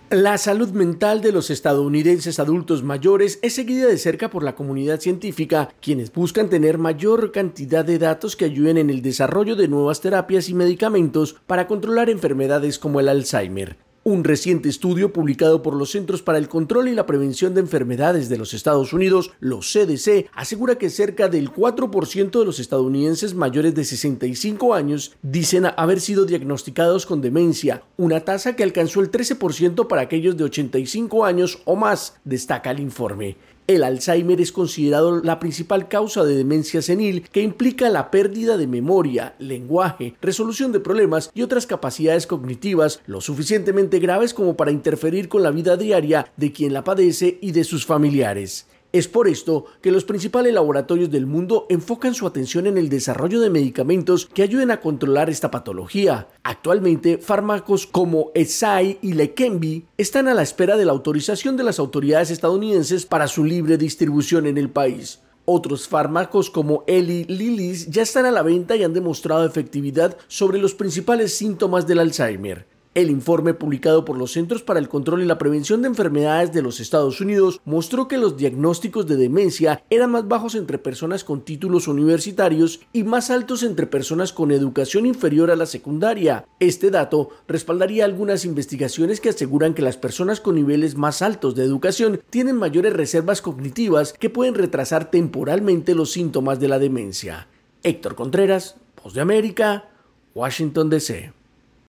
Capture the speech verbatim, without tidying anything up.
La salud mental de los estadounidenses adultos mayores es seguida de cerca por la comunidad científica, quienes buscan tener mayor cantidad de datos que ayuden en el desarrollo de nuevas terapias y medicamentos para controlar enfermedades como el Alzheimer. Un reciente estudio publicado por los Centros para el Control y la Prevención de Enfermedades de los Estados Unidos, los C D C, asegura que cerca del cuatro por ciento de los estadounidenses mayores de sesenta y cinco años dicen haber sido diagnosticados con demencia, una tasa que alcanzó el trece por ciento para aquellos de ochenta y cinco años o más, destaca el informe. El Alzheimer es considerado la principal causa de demencia senil, que implica la pérdida de memoria, lenguaje, resolución de problemas y otras capacidades cognitivas lo suficientemente graves como para interferir con la vida diaria de quien la padece y de sus familiares. Es por esto que los principales laboratorios del mundo enfocan su atención en el desarrollo de medicamentos que ayuden a controlar esta patología. Actualmente, fármacos como Eisai y Leqembi están a la espera de la autorización de las autoridades estadounidenses para su libre distribución en el país. Otros fármacos como Eli Lilly ya están a la venta y han demostrado efectividad sobre los principales síntomas del Alzheimer. El informe publicado por los Centros para el Control y la Prevención de Enfermedades de los Estados Unidos mostró que los diagnósticos de demencia eran más bajos entre personas con títulos universitarios y más altos entre personas con educación inferior a la secundaria. Este dato respaldaría algunas investigaciones que aseguran que las personas con niveles más altos de educación tienen mayores reservas cognitivas que pueden retrasar temporalmente los síntomas de la demencia. Héctor Contreras, Voz de América, Washington D C